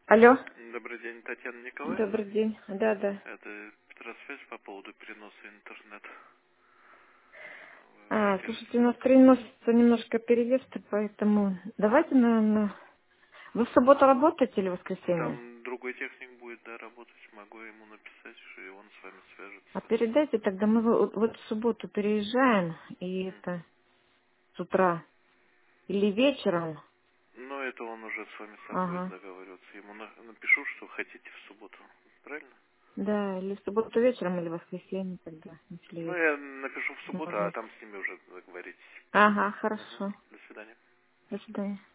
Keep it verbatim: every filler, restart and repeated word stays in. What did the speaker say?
Алло. Добрый день, Татьяна Николаевна. Добрый день. Да, да. Это Петросвязь по поводу переноса интернет. Вы А, слушайте, у заинтересованы? нас переносится немножко переезд, поэтому давайте на, на... Вы в субботу работаете или в воскресенье? Там другой техник будет, да, работать. Могу ему написать, и он с вами А свяжется. передайте тогда, мы вот, вот в субботу переезжаем, и Мгм. это с утра или вечером. Но это он уже с вами сам будет Ага. договариваться. Ему на- напишу, что хотите в субботу. Правильно? Да, или в субботу вечером, или в воскресенье тогда, Ну, если я напишу в субботу, а возможность. там с ними уже договоритесь. Ага, Угу. хорошо. До свидания. До свидания.